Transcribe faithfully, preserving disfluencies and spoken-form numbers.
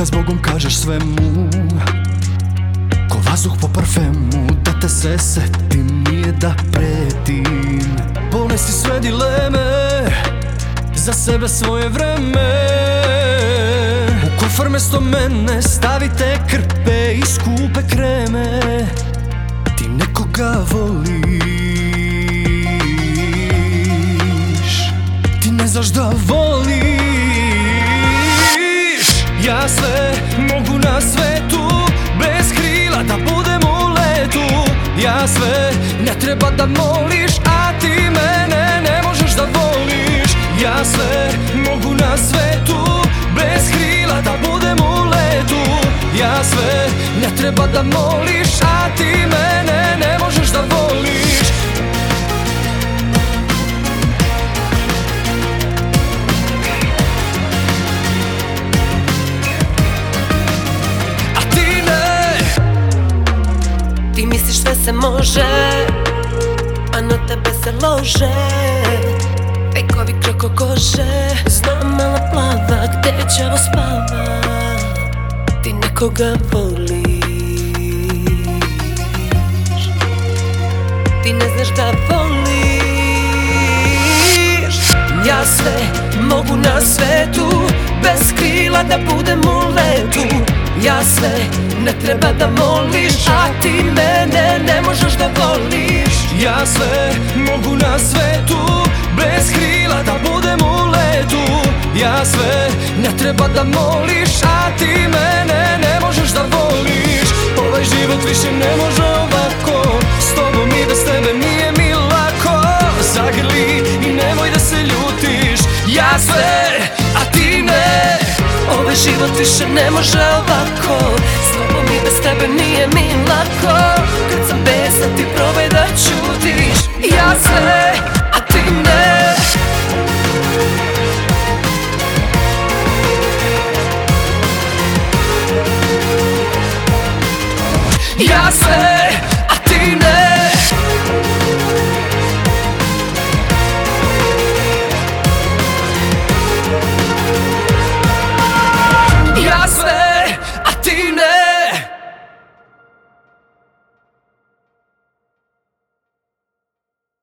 kad zbogom kažeš svemu, ko vazduh po parfemu, da te se setim, nije da pretim. Ponesi sve dileme, za sebe svoje vreme. U kofer mesto mene stavite krpe i skupe kreme. Ti nekoga voliš, ti ne znaš da voliš. Ja sve mogu na svetu, bez krila da budem u letu. Ja sve ne treba da moliš, a ti mene ne možeš da voliš. Ja sve mogu na svetu, bez krila da budem u letu. Ja sve ne treba da moliš, a ti mene ne možeš da voliš. A ti ne. Ti misliš sve se može, a na tebe se lože. Fejkovi kroko kože, znam mala plava gde đavo spava. Ti nekoga voliš, ti ne znaš da voliš. Ja sve mogu na svetu, bez krila da budem u letu. Ja sve ne treba da moliš, a ti mene ne možeš da voliš. Ja sve mogu na svetu, bez krila da budem u letu. Ja sve ne treba da moliš, a ti mene ne možeš da voliš. Ovaj život više ne može ovako, s tobom i bez tebe nije mi lako. Zagrli i nemoj da se ljutiš. Ja sve, a ti ne. Ovaj život više ne može ovako, s tobom i bez tebe nije mi lako. Kad sam besan ti probaj da ćutiš. Ja sve